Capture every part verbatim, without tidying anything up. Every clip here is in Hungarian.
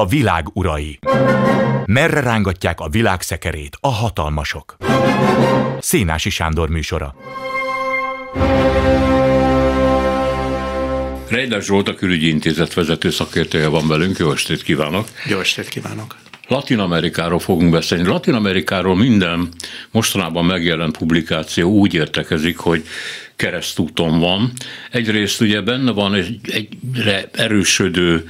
A világ urai. Merre rángatják a világ szekerét a hatalmasok? Szénási Sándor műsora. Reider Zsolt, a Külügyi Intézet vezető szakértője van velünk. Jó estét kívánok! Jó estét kívánok! Latin-Amerikáról fogunk beszélni. Latin-Amerikáról minden mostanában megjelent publikáció úgy értekezik, hogy keresztúton van. Egyrészt ugye benne van egy egyre erősödő,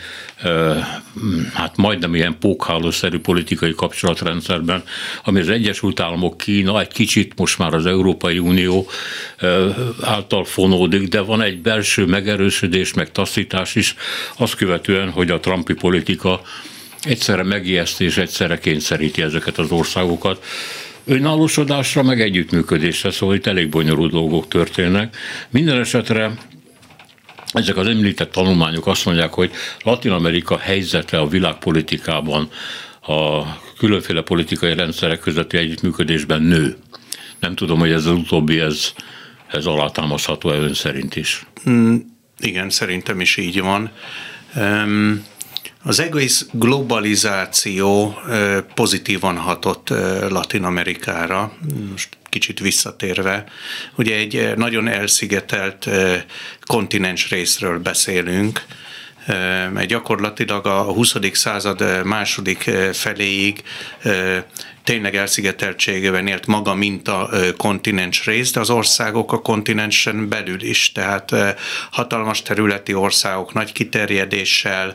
hát majdnem ilyen pókhálószerű politikai kapcsolatrendszerben, ami az Egyesült Államok, Kína, egy kicsit most már az Európai Unió által fonódik, de van egy belső megerősödés, meg taszítás is, azt követően, hogy a trumpi politika egyszerre megijeszt és egyszerre kényszeríti ezeket az országokat önállósodásra, meg együttműködésre, szóval itt elég bonyolult dolgok történnek. Minden esetre ezek az említett tanulmányok azt mondják, hogy Latin-Amerika helyzete a világpolitikában, a különféle politikai rendszerek közötti együttműködésben nő. Nem tudom, hogy ez az utóbbi, ez, ez alátámasztható-e ön szerint is? Mm, igen, szerintem is így van. Um, Az egész globalizáció pozitívan hatott Latin-Amerikára, most kicsit visszatérve. Ugye egy nagyon elszigetelt kontinens részről beszélünk, mert gyakorlatilag a huszadik század második feléig tényleg elszigeteltségében élt maga, mint a kontinens rész, de az országok a kontinensen belül is, tehát hatalmas területi országok nagy kiterjedéssel,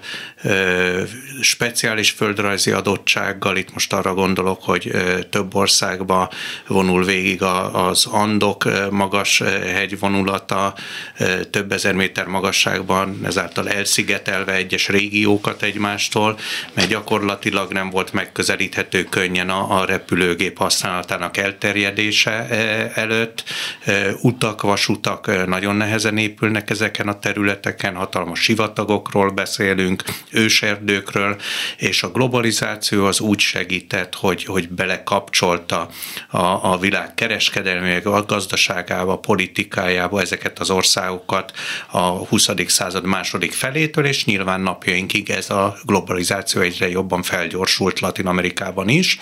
speciális földrajzi adottsággal, itt most arra gondolok, hogy több országba vonul végig az Andok magas hegyvonulata, több ezer méter magasságban, ezáltal elszigetelve egyes régiókat egymástól, mert gyakorlatilag nem volt megközelíthető könnyen a a repülőgép használatának elterjedése előtt. Utak, vasutak nagyon nehezen épülnek ezeken a területeken, hatalmas sivatagokról beszélünk, őserdőkről, és a globalizáció az úgy segített, hogy, hogy belekapcsolta a, a világ kereskedelmébe, a gazdaságába, a politikájába ezeket az országokat a huszadik század második felétől, és nyilván napjainkig ez a globalizáció egyre jobban felgyorsult Latin-Amerikában is.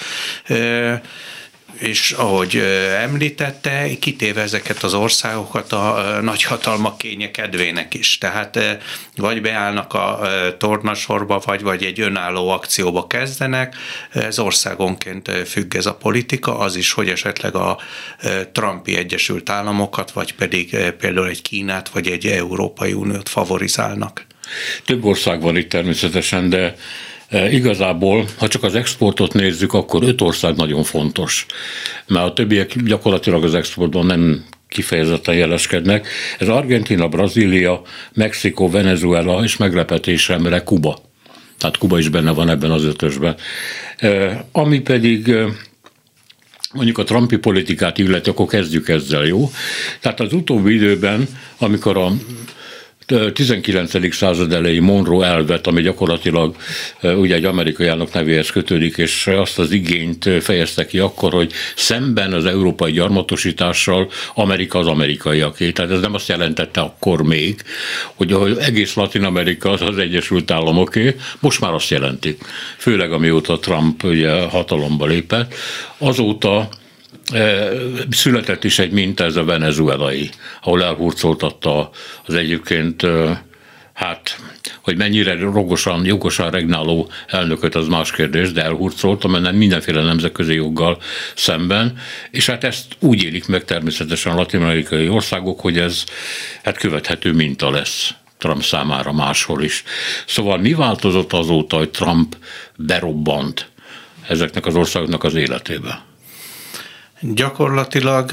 És ahogy említette, kitéve ezeket az országokat a nagyhatalmak kénye kedvének is. Tehát vagy beállnak a tornasorba, vagy, vagy egy önálló akcióba kezdenek. Ez országonként függ ez a politika, az is, hogy esetleg a Trumpi Egyesült Államokat, vagy pedig például egy Kínát, vagy egy Európai Uniót favorizálnak. Több ország van itt természetesen, de igazából, ha csak az exportot nézzük, akkor öt ország nagyon fontos, mert a többiek gyakorlatilag az exportban nem kifejezetten jeleskednek. Ez Argentína, Brazília, Mexikó, Venezuela és meglepetésemre Kuba. Tehát Kuba is benne van ebben az ötösben. Ami pedig mondjuk a trumpi politikát illeti, akkor kezdjük ezzel, jó? Tehát az utóbbi időben, amikor a tizenkilencedik század elejé Monroe elvet, ami gyakorlatilag ugye egy amerikai elnök nevéhez kötődik, és azt az igényt fejezte ki akkor, hogy szemben az európai gyarmatosítással Amerika az amerikaiaké. Tehát ez nem azt jelentette akkor még, hogy egész Latin-Amerika az az Egyesült Államoké, most már azt jelenti. Főleg amióta Trump ugye hatalomba lépett. Azóta született is egy minta, ez a venezuelai, ahol elhurcoltatta az egyébként, hát, hogy mennyire rogosan, jogosan regnáló elnököt, az más kérdés, de elhurcolta, mert nem mindenféle nemzetközi joggal szemben, és hát ezt úgy élik meg természetesen a latin-amerikai országok, hogy ez hát követhető minta lesz Trump számára máshol is. Szóval mi változott azóta, hogy Trump berobbant ezeknek az országoknak az életébe? Gyakorlatilag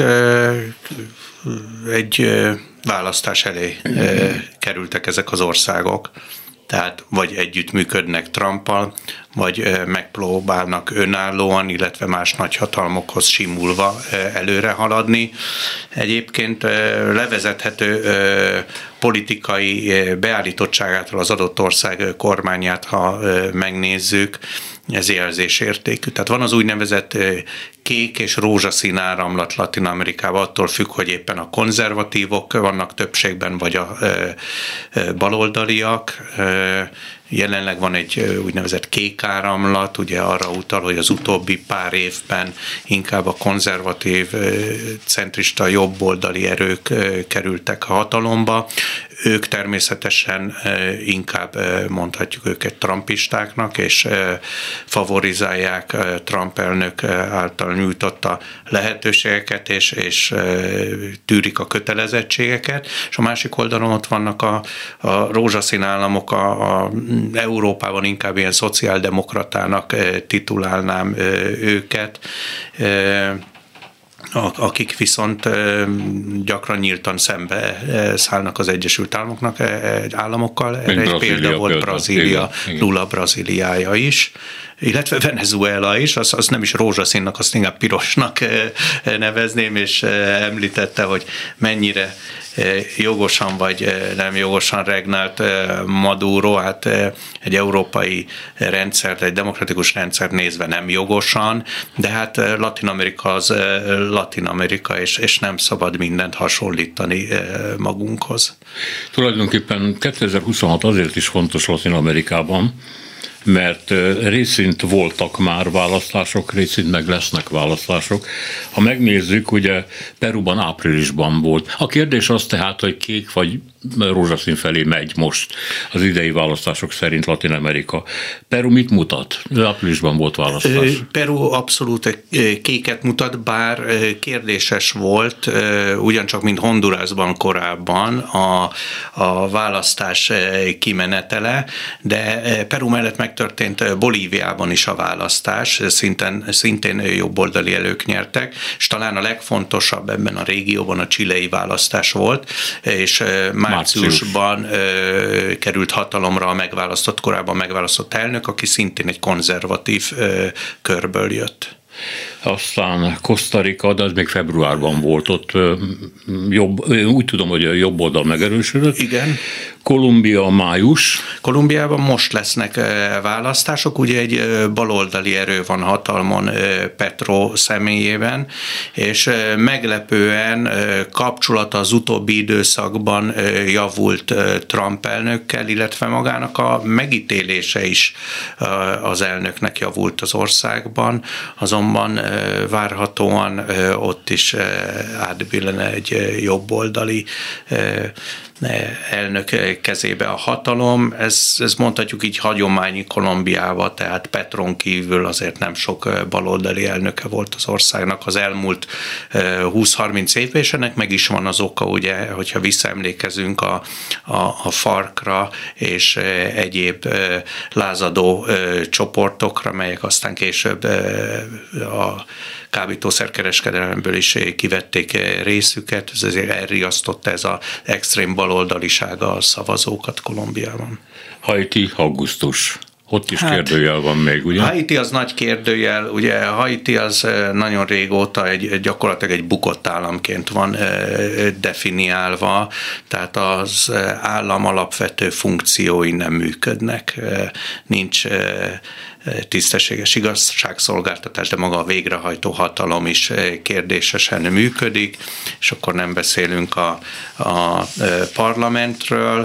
egy választás elé kerültek ezek az országok. Tehát vagy együttműködnek Trumpal, vagy megpróbálnak önállóan, illetve más nagyhatalmokhoz simulva előre haladni. Egyébként levezethető politikai beállítottságától az adott ország kormányát, ha megnézzük, ez jelzésértékű. Tehát van az úgynevezett kék és rózsaszín áramlat Latin-Amerikában, attól függ, hogy éppen a konzervatívok vannak többségben, vagy a baloldaliak, Jelenleg van egy úgynevezett kék áramlat, ugye arra utal, hogy az utóbbi pár évben inkább a konzervatív, centrista, jobboldali erők kerültek a hatalomba. Ők természetesen inkább mondhatjuk őket trumpistáknak, és favorizálják Trump elnök által nyújtotta lehetőségeket, és, és tűrik a kötelezettségeket. És a másik oldalon ott vannak a, a rózsaszín államok, a, a Európában inkább ilyen szociáldemokratának titulálnám őket, akik viszont gyakran nyíltan szembe szállnak az Egyesült Államoknak, államokkal. Erre egy példa volt Brazília, Lula Brazíliája is, illetve Venezuela is, az, az nem is rózsaszínnak, azt inkább pirosnak nevezném, és említette, hogy mennyire jogosan vagy nem jogosan regnált Maduro, hát egy európai rendszert, egy demokratikus rendszert nézve nem jogosan, de hát Latin Amerika az Latin Amerika, és, és nem szabad mindent hasonlítani magunkhoz. Tulajdonképpen kétezer-huszonhat azért is fontos Latin Amerikában, mert részint voltak már választások, részint meg lesznek választások. Ha megnézzük, ugye Peruban áprilisban volt. A kérdés az tehát, hogy kék vagy rózsaszín felé megy most az idei választások szerint Latin Amerika. Peru mit mutat? Áprilisban volt választás. Peru abszolút kéket mutat, bár kérdéses volt, ugyancsak mint Hondurasban korábban a, a választás kimenetele, de Peru mellett megtörtént Bolíviában is a választás, szinten, szintén jobboldali elők nyertek, és talán a legfontosabb ebben a régióban a chilei választás volt, és márciusban ö, került hatalomra a megválasztott, korábban megválasztott elnök, aki szintén egy konzervatív ö, körből jött. Aztán Costa Rica, de az még februárban volt, ott jobb, úgy tudom, hogy a jobb oldal megerősödött. Igen. Kolumbia május. Kolumbiában most lesznek választások, ugye egy baloldali erő van hatalmon Petro személyében, és meglepően kapcsolata az utóbbi időszakban javult Trump elnökkel, illetve magának a megítélése is az elnöknek javult az országban, azonban várhatóan ott is átbillene egy jobboldali elnök kezébe a hatalom. Ez, ez mondhatjuk így hagyományi Kolumbiával, tehát Petron kívül azért nem sok baloldali elnöke volt az országnak az elmúlt húsz-harminc évben, és ennek meg is van az oka, ugye, hogyha visszaemlékezünk a, a, a farkra és egyéb lázadó csoportokra, melyek aztán később a kábítószerkereskedelemből is kivették részüket, ez azért elriasztotta ez az extrém baloldalisága a szavazókat Kolumbiában. Haiti, augusztus. Ott is hát, kérdőjel van még, ugye? Haiti az nagy kérdőjel, ugye Haiti az nagyon régóta egy, gyakorlatilag egy bukott államként van definiálva, tehát az állam alapvető funkciói nem működnek, nincs tisztességes igazságszolgáltatás, de maga a végrehajtó hatalom is kérdésesen működik, és akkor nem beszélünk a, a parlamentről.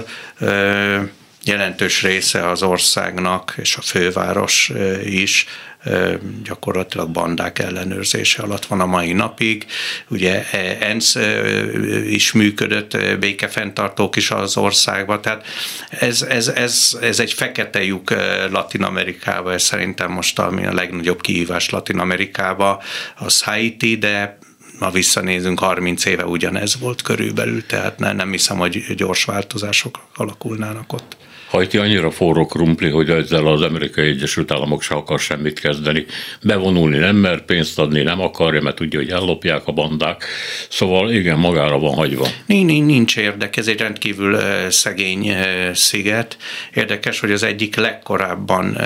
Jelentős része az országnak, és a főváros is gyakorlatilag bandák ellenőrzése alatt van a mai napig. Ugye ENSZ is működött, békefenntartók is az országban, tehát ez, ez, ez, ez egy fekete lyuk Latin Amerikában, ez szerintem most ami a legnagyobb kihívás Latin Amerikában, az Haiti, de ha visszanézünk, harminc éve ugyanez volt körülbelül, tehát nem, nem hiszem, hogy gyors változások alakulnának ott. Haiti annyira forró krumpli, hogy ezzel az Amerikai Egyesült Államok se akar semmit kezdeni. Bevonulni nem mer, pénzt adni nem akarja, mert tudja, hogy ellopják a bandák. Szóval igen, magára van hagyva. Nincs érdek, ez egy rendkívül szegény sziget. Érdekes, hogy az egyik legkorábban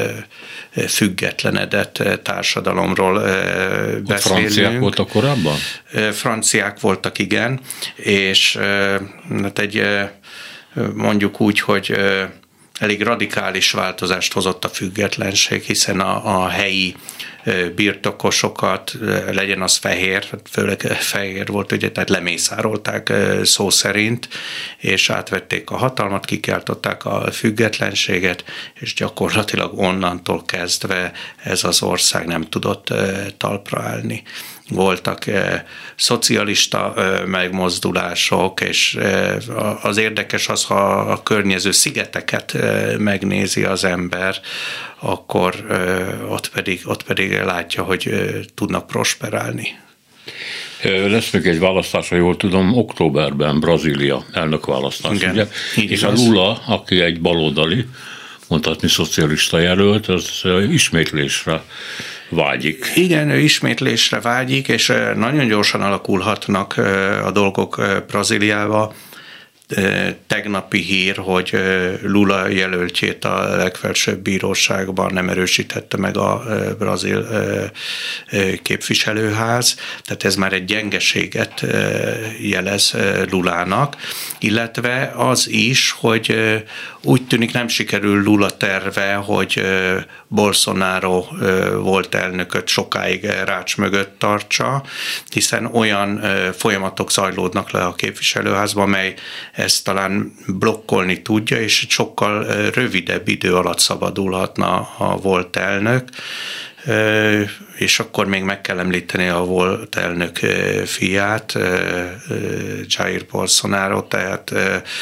függetlenedett társadalomról beszélünk. A franciák voltak korábban? Franciák voltak, igen, és hát egy mondjuk úgy, hogy elég radikális változást hozott a függetlenség, hiszen a, a helyi birtokosokat, legyen az fehér, főleg fehér volt, ugye, tehát lemészárolták szó szerint, és átvették a hatalmat, kikiáltották a függetlenséget, és gyakorlatilag onnantól kezdve ez az ország nem tudott talpra állni. Voltak eh, szocialista eh, megmozdulások, és eh, az érdekes az, ha a környező szigeteket eh, megnézi az ember, akkor eh, ott, pedig, ott pedig látja, hogy eh, tudnak prosperálni. Lesz még egy választás, ha jól tudom, októberben Brazília elnökválasztás, igen, ugye? És a Lula, aki egy baloldali, mondhatni szocialista jelölt, az ismétlésre vágyik. Igen, ő ismétlésre vágyik, és nagyon gyorsan alakulhatnak a dolgok Brazíliába. Tegnapi hír, hogy Lula jelöltjét a legfelsőbb bíróságban nem erősítette meg a brazil képviselőház, tehát ez már egy gyengeséget jelez Lulának, illetve az is, hogy úgy tűnik nem sikerül Lula terve, hogy Bolsonaro volt elnököt sokáig rács mögött tartsa, hiszen olyan folyamatok zajlódnak le a képviselőházban, mely ezt talán blokkolni tudja, és sokkal rövidebb idő alatt szabadulhatna a volt elnök, és akkor még meg kell említeni a volt elnök fiát, Jair Bolsonaro, tehát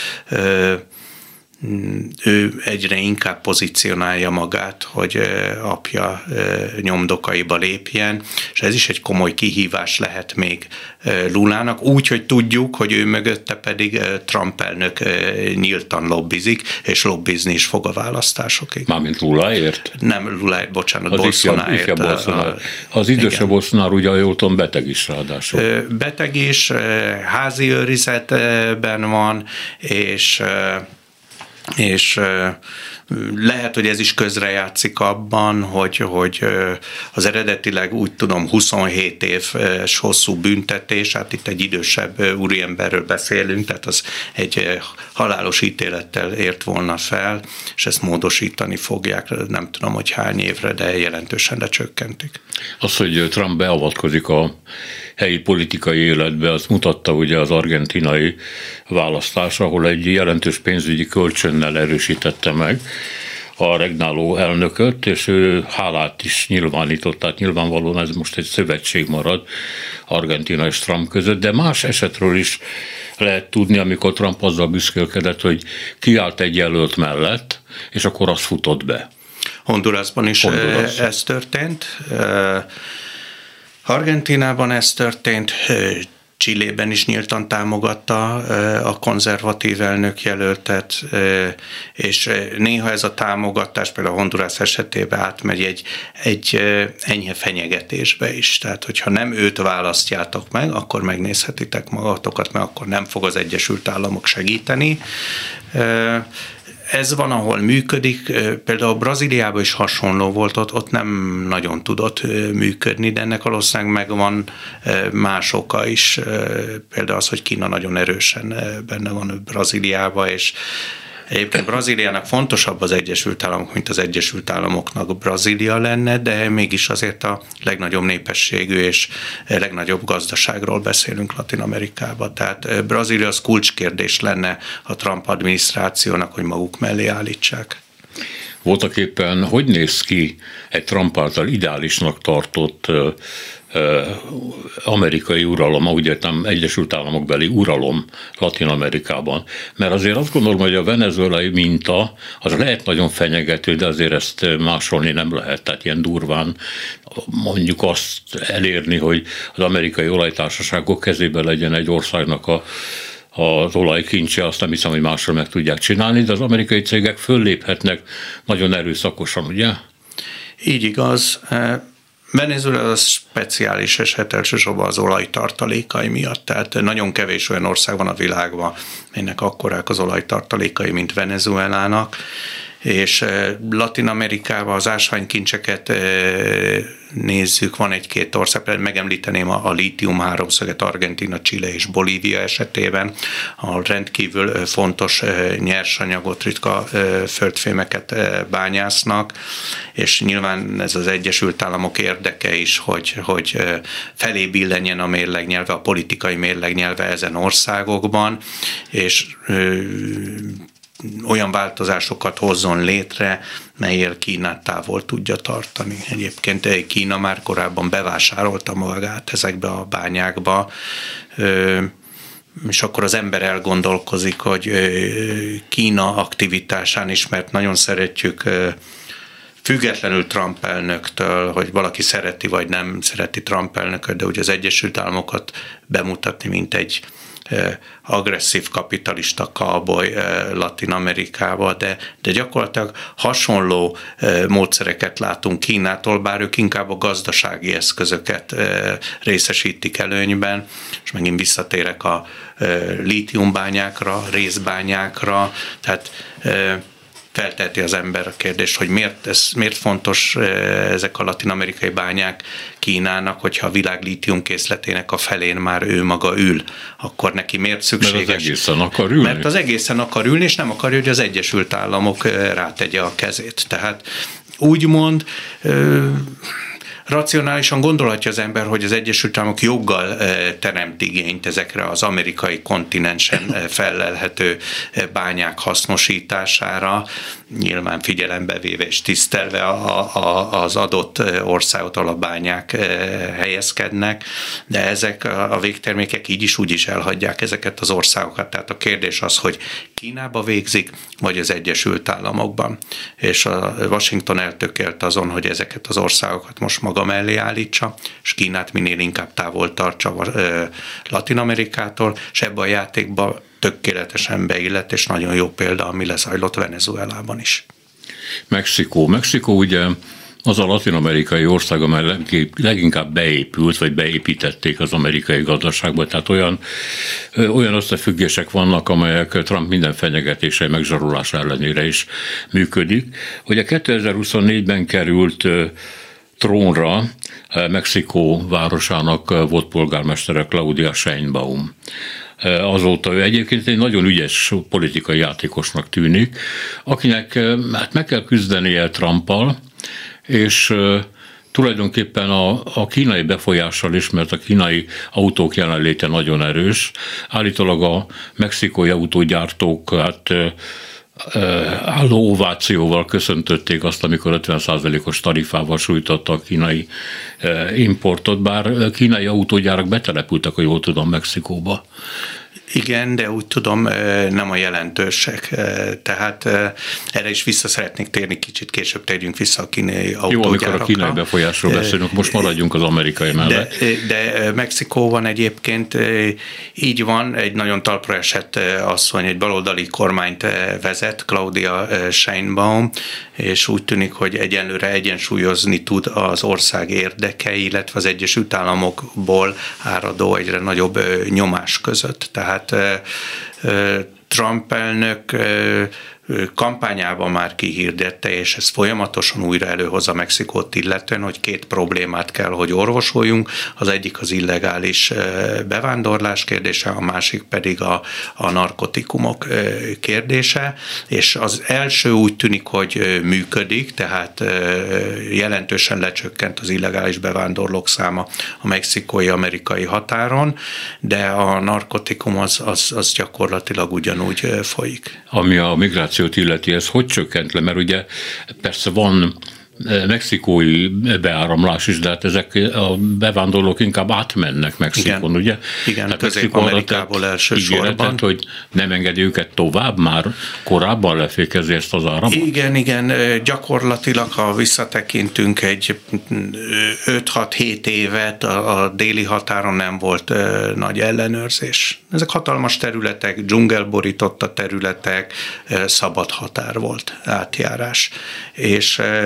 ő egyre inkább pozícionálja magát, hogy apja nyomdokaiba lépjen, és ez is egy komoly kihívás lehet még Lulának, úgy, hogy tudjuk, hogy ő mögötte pedig Trump elnök nyíltan lobbizik, és lobbizni is fog a választásokig. Mármint Luláért? Nem Luláért, bocsánat, Bolsonaroért. Bolsonaro. Az idősebb Bolsonaro, ugye jól tudom, beteg is ráadásul. Beteg is, házi őrizetben van, és és lehet, hogy ez is közrejátszik abban, hogy, hogy az eredetileg úgy tudom huszonhét éves hosszú büntetés, hát itt egy idősebb úriemberről beszélünk, tehát az egy halálos ítélettel ért volna fel, és ezt módosítani fogják, nem tudom, hogy hány évre, de jelentősen lecsökkentik. Az, hogy Trump beavatkozik a helyi politikai életbe, azt mutatta ugye az argentinai választás, ahol egy jelentős pénzügyi kölcsönnel erősítette meg a regnáló elnököt, és ő hálát is nyilvánított, tehát nyilvánvalóan ez most egy szövetség marad Argentina és Trump között, de más esetről is lehet tudni, amikor Trump azzal büszkélkedett, hogy kiállt egy jelölt mellett, és akkor az futott be. Hondurasban is Honduras. Ez történt. Argentinában ez történt, Chilében is nyíltan támogatta a konzervatív elnök jelöltet, és néha ez a támogatás például a Honduras esetében átmegy egy, egy enyhe fenyegetésbe is. Tehát, hogyha nem őt választjátok meg, akkor megnézhetitek magatokat, mert akkor nem fog az Egyesült Államok segíteni. Ez van, ahol működik, például Brazíliában is hasonló volt, ott, ott nem nagyon tudott működni, de ennek valószínűleg megvan más oka is, például az, hogy Kína nagyon erősen benne van Brazíliában, és egyébként Brazíliának fontosabb az Egyesült Államok, mint az Egyesült Államoknak Brazília lenne, de mégis azért a legnagyobb népességű és legnagyobb gazdaságról beszélünk Latin-Amerikában. Tehát Brazília az kulcskérdés lenne a Trump adminisztrációnak, hogy maguk mellé állítsák. Voltak éppen, hogy néz ki egy Trump által ideálisnak tartott amerikai uralom, úgy értem Egyesült Államokbeli uralom Latin-Amerikában. Mert azért azt gondolom, hogy a venezuelai minta az lehet nagyon fenyegető, de azért ezt másolni nem lehet. Tehát ilyen durván mondjuk azt elérni, hogy az amerikai olajtársaságok kezében legyen egy országnak a az olajkincse, azt nem hiszem, hogy másról meg tudják csinálni, de az amerikai cégek fölléphetnek nagyon erőszakosan, ugye? Így igaz. Venezuela az speciális eset elsősorban az olajtartalékai miatt, tehát nagyon kevés olyan ország van a világban, melynek akkorák az olajtartalékai, mint Venezuelának, és Latin Amerikában az ásványkincseket nézzük, van egy-két ország, megemlíteném a, a lítium háromszöget, Argentína, Chile és Bolívia esetében, ahol rendkívül fontos nyersanyagot, ritka földfémeket bányásznak, és nyilván ez az Egyesült Államok érdeke is, hogy, hogy felé billenjen a mérlegnyelve, a politikai mérlegnyelve ezen országokban, és olyan változásokat hozzon létre, melyel Kínát távol tudja tartani. Egyébként Kína már korábban bevásárolta magát ezekbe a bányákba, és akkor az ember elgondolkozik, hogy Kína aktivitásán is, mert nagyon szeretjük függetlenül Trump elnöktől, hogy valaki szereti vagy nem szereti Trump elnököt, de ugye az Egyesült Államokat bemutatni, mint egy agresszív kapitalista cowboy Latin Amerikába, de, de gyakorlatilag hasonló módszereket látunk Kínától, bár ők inkább a gazdasági eszközöket részesítik előnyben, és megint visszatérek a lítiumbányákra, részbányákra, tehát felteheti az ember a kérdést, hogy miért, ez, miért fontos ezek a latin-amerikai bányák Kínának, hogyha a világ lítiumkészletének a felén már ő maga ül, akkor neki miért szükséges? Mert az egészen akar ülni. Mert az egészen akar ülni, és nem akarja, hogy az Egyesült Államok rátegye a kezét. Tehát úgymond racionálisan gondolhatja az ember, hogy az Egyesült Államok joggal teremt igényt ezekre az amerikai kontinensen fellelhető bányák hasznosítására, nyilván figyelembe véve és tisztelve a, a, az adott országot, ahol a bányák helyezkednek, de ezek a végtermékek így is úgy is elhagyják ezeket az országokat. Tehát a kérdés az, hogy Kínába végzik, vagy az Egyesült Államokban. És a Washington eltökélt azon, hogy ezeket az országokat most maga mellé állítsa, és Kínát minél inkább távol tartsa Latin Amerikától, és ebbe a játékba tökéletesen beillett, és nagyon jó példa, ami lezajlott Venezuelában is. Mexikó. Mexikó ugye az a latin-amerikai ország, amely leginkább beépült, vagy beépítették az amerikai gazdaságba, tehát olyan, olyan összefüggések vannak, amelyek Trump minden fenyegetése, megzsarolása ellenére is működik. Ugye kétezer-huszonnégyben került trónra Mexikó városának volt polgármestere Claudia Sheinbaum. Azóta ő egyébként egy nagyon ügyes politikai játékosnak tűnik, akinek hát meg kell küzdenie Trumpal, és tulajdonképpen a, a kínai befolyással is, mert a kínai autók jelenléte nagyon erős. Állítólag a mexikói autógyártók hát álló ovációval köszöntötték azt, amikor ötven százalékos tarifával sújtotta a kínai importot, bár kínai autógyárak betelepültek, ha jól tudom, Mexikóba. Igen, de úgy tudom, nem a jelentősek. Tehát erre is vissza szeretnék térni, kicsit később térjünk vissza a kínai autógyárakra. Jó, amikor a kínai befolyásról beszélünk, most maradjunk az amerikai mellett. De, de Mexikóban egyébként így van, egy nagyon talpra esett asszony, egy baloldali kormányt vezet, Claudia Sheinbaum, és úgy tűnik, hogy egyenlőre egyensúlyozni tud az ország érdekei, illetve az Egyesült Államokból áradó egyre nagyobb nyomás között. Tehát Trump elnök kampányában már kihirdette, és ez folyamatosan újra előhozza Mexikót illetően, hogy két problémát kell, hogy orvosoljunk. Az egyik az illegális bevándorlás kérdése, a másik pedig a, a narkotikumok kérdése, és az első úgy tűnik, hogy működik, tehát jelentősen lecsökkent az illegális bevándorlók száma a mexikói-amerikai határon, de a narkotikum az, az, az gyakorlatilag ugyanúgy folyik. Ami a migráció illeti, ez hogy csökkent le? Mert ugye persze van mexikói beáramlás is, de hát ezek a bevándorlók inkább átmennek Mexikon, ugye? Igen, Közép-Amerikából elsősorban. Hogy nem engedi őket tovább, már korábban lefékezi ezt az áramot? Igen, igen, gyakorlatilag, ha visszatekintünk egy öt-hat-hét évet, a déli határon nem volt nagy ellenőrzés. Ezek hatalmas területek, dzsungelborította területek, szabad határ volt, átjárás. És Mexikó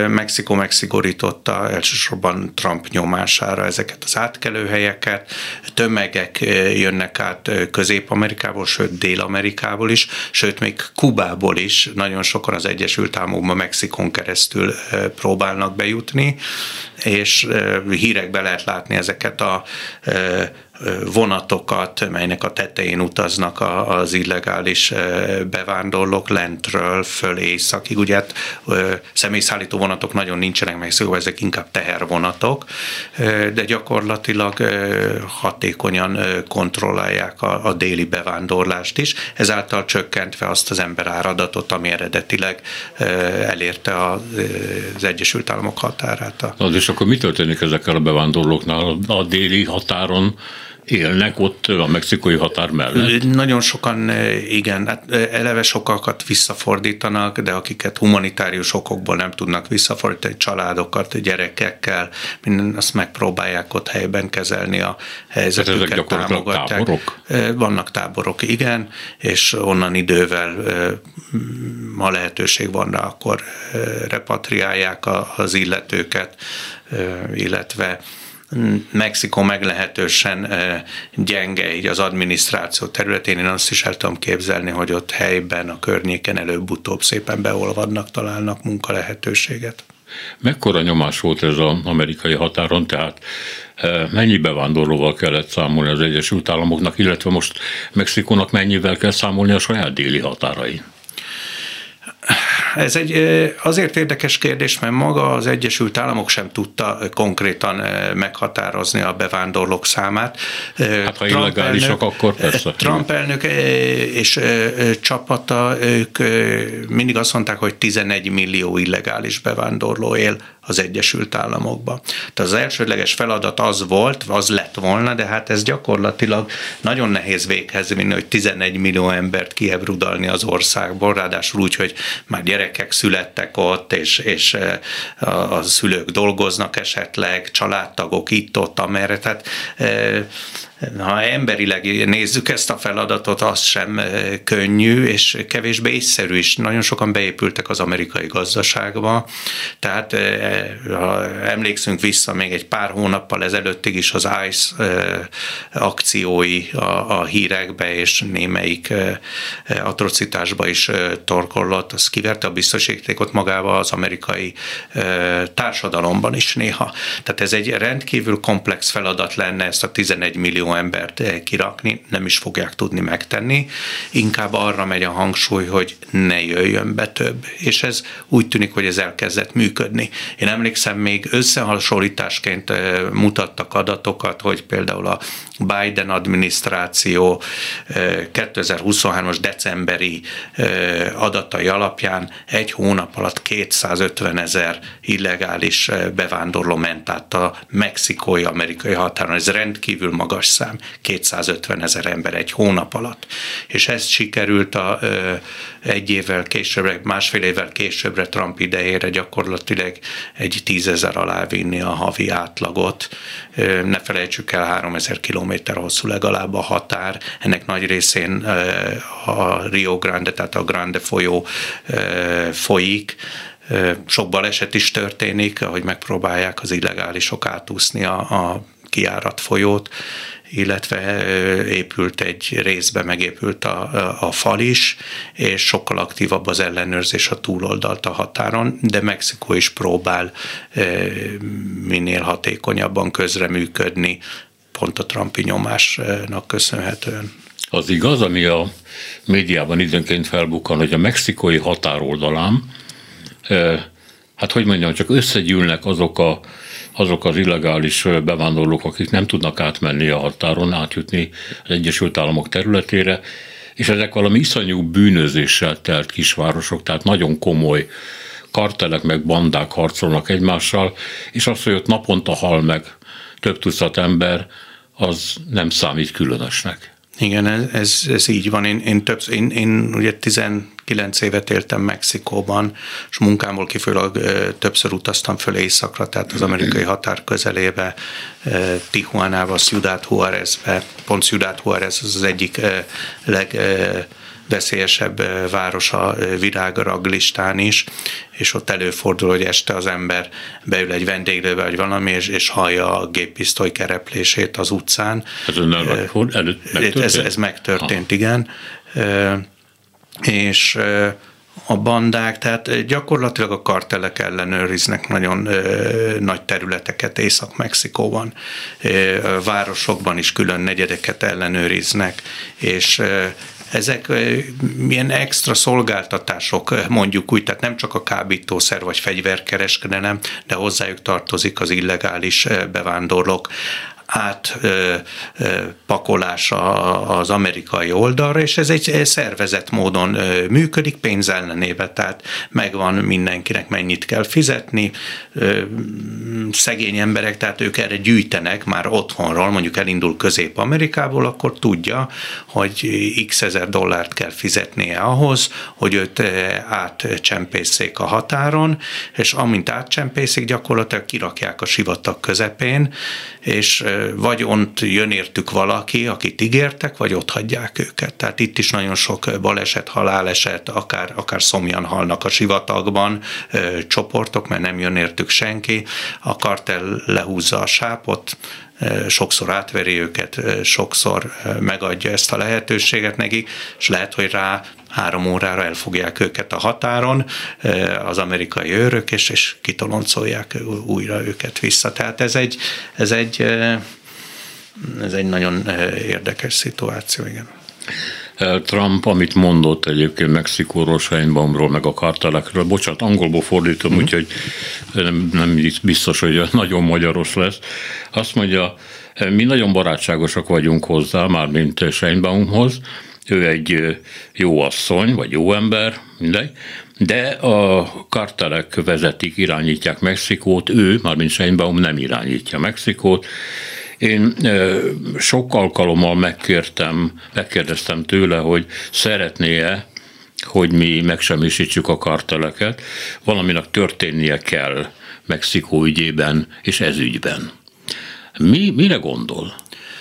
Mexikó megszigorította elsősorban Trump nyomására ezeket az átkelőhelyeket, tömegek jönnek át Közép-Amerikából, sőt Dél-Amerikából is, sőt még Kubából is, nagyon sokan az Egyesült Államokban Mexikón keresztül próbálnak bejutni, és hírekbe lehet látni ezeket a vonatokat, melynek a tetején utaznak az illegális bevándorlók lentről föl északig. Ugye hát személyszállító vonatok nagyon nincsenek Mexikóban, ezek inkább tehervonatok, de gyakorlatilag hatékonyan kontrollálják a, a déli bevándorlást is, ezáltal csökkentve azt az emberáradatot, ami eredetileg elérte az Egyesült Államok határát. Az és akkor mi történik ezekkel a bevándorlóknál a déli határon? Élnek ott a mexikói határ mellett? Nagyon sokan, igen, hát eleve sokakat visszafordítanak, de akiket humanitárius okokból nem tudnak visszafordítani, családokat, gyerekekkel, minden, azt megpróbálják ott helyben kezelni a helyzetüket. Tehát ezek gyakorlatilag táborok? Vannak táborok, igen, és onnan idővel, ha lehetőség van rá, akkor repatriálják az illetőket, illetve Mexikó meglehetősen gyenge így az adminisztráció területén. Én azt is el tudom képzelni, hogy ott helyben, a környéken előbb-utóbb szépen beolvadnak, találnak munkalehetőséget. Mekkora nyomás volt ez az amerikai határon, tehát mennyi bevándorlóval kellett számolni az Egyesült Államoknak, illetve most Mexikónak mennyivel kell számolni a saját déli határain? Ez egy azért érdekes kérdés, mert maga az Egyesült Államok sem tudta konkrétan meghatározni a bevándorlók számát. Hát ha illegálisak, akkor persze. Trump elnök és csapata, ők mindig azt mondták, hogy tizenegy millió illegális bevándorló él az Egyesült Államokban. Tehát az elsődleges feladat az volt, az lett volna, de hát ez gyakorlatilag nagyon nehéz véghez vinni, hogy tizenegy millió embert kiebrudalni az országból, ráadásul úgy, hogy már gyerekek születtek ott, és, és a szülők dolgoznak esetleg, családtagok itt-ott, amerre, tehát ha emberileg nézzük ezt a feladatot, az sem könnyű, és kevésbé észszerű is. Nagyon sokan beépültek az amerikai gazdaságba, tehát ha emlékszünk vissza még egy pár hónappal ezelőttig is az ICE akciói a, a hírekbe, és némelyik atrocitásba is torkollott, az kiverte a biztosítékot magába az amerikai társadalomban is néha. Tehát ez egy rendkívül komplex feladat lenne ezt a tizenegy millió embert kirakni, nem is fogják tudni megtenni. Inkább arra megy a hangsúly, hogy ne jöjjön be több. És ez úgy tűnik, hogy ez elkezdett működni. Én emlékszem, még összehasonlításként mutattak adatokat, hogy például a Biden adminisztráció kétezer-huszonhármas decemberi adatai alapján egy hónap alatt kétszázötven ezer illegális bevándorló ment át a mexikói-amerikai határon. Ez rendkívül magas szám, kétszázötven ezer ember egy hónap alatt. És ezt sikerült a, egy évvel későbbre, másfél évvel későbbre Trump idejére gyakorlatilag egy tízezer alá vinni a havi átlagot. Ne felejtsük el, háromezer kilométer hosszú legalább a határ. Ennek nagy részén a Rio Grande, tehát a Grande folyó folyik. Sok baleset is történik, ahogy megpróbálják az illegálisok átúszni a, a kijárat folyót, illetve épült egy részbe, megépült a, a fal is, és sokkal aktívabb az ellenőrzés a túloldalt a határon, de Mexikó is próbál minél hatékonyabban közreműködni, pont a Trumpi nyomásnak köszönhetően. Az igaz, ami a médiában időnként felbukkan, hogy a mexikói határoldalán, hát hogy mondjam, csak összegyűlnek azok a azok az illegális bevándorlók, akik nem tudnak átmenni a határon, átjutni az Egyesült Államok területére, és ezek valami iszonyú bűnözéssel telt kisvárosok, tehát nagyon komoly kartelek meg bandák harcolnak egymással, és az, hogy ott naponta hal meg több tucat ember, az nem számít különösnek. Igen, ez, ez, ez így van. Én, én, többször, én, én ugye tizenkilenc évet éltem Mexikóban, és munkámból kifolyólag többször utaztam föl északra, tehát az amerikai határ közelébe, Tijuanába, Ciudad Juárezbe. Pont Ciudad Juárez az az egyik leg legveszélyesebb város a világraglistán is, és ott előfordul, hogy este az ember beül egy vendéglőbe, vagy valami, és, és hallja a géppisztoly kereplését az utcán. Ez, megtörtént? ez, ez megtörtént, ha. Igen. És a bandák, tehát gyakorlatilag a kartellek ellenőriznek nagyon ö, nagy területeket Észak-Mexikóban. Ö, városokban is külön negyedeket ellenőriznek, és ö, ezek ö, milyen extra szolgáltatások, mondjuk úgy, tehát nem csak a kábítószer vagy fegyverkereskedelem, de hozzájuk tartozik az illegális bevándorlók átpakolása az amerikai oldalra, és ez egy szervezett módon működik, pénz ellenében, tehát megvan mindenkinek mennyit kell fizetni, szegény emberek, tehát ők erre gyűjtenek már otthonról, mondjuk elindul Közép-Amerikából, akkor tudja, hogy x ezer dollárt kell fizetnie ahhoz, hogy őt átcsempészék a határon, és amint átcsempészik, gyakorlatilag kirakják a sivatag közepén, és vagy ott jön értük valaki, akit ígértek, vagy ott hagyják őket. Tehát itt is nagyon sok baleset, haláleset, akár, akár szomjan halnak a sivatagban ö, csoportok, mert nem jön értük senki. A kartell lehúzza a sápot, ö, sokszor átveri őket, ö, sokszor ö, megadja ezt a lehetőséget nekik, és lehet, hogy rá három órára elfogják őket a határon az amerikai őrök, és, és kitoloncolják újra őket vissza. Tehát ez egy, ez egy, ez egy nagyon érdekes szituáció, igen. Trump, amit mondott egyébként Mexikóról, Sheinbaumról, meg a kartelekről, bocsánat, angolból fordítom, mm. úgyhogy nem, nem biztos, hogy nagyon magyaros lesz. Azt mondja, mi nagyon barátságosak vagyunk hozzá, mármint Sheinbaumhoz, ő egy jó asszony, vagy jó ember, mindegy, de a kartelek vezetik, irányítják Mexikót, ő, mármint Sheinbaum nem irányítja Mexikót. Én sok alkalommal megkértem, megkérdeztem tőle, hogy szeretné-e, hogy mi megsemmisítsük a karteleket, valaminek történnie kell Mexikó ügyében és ez ügyben. Mi, mire gondol?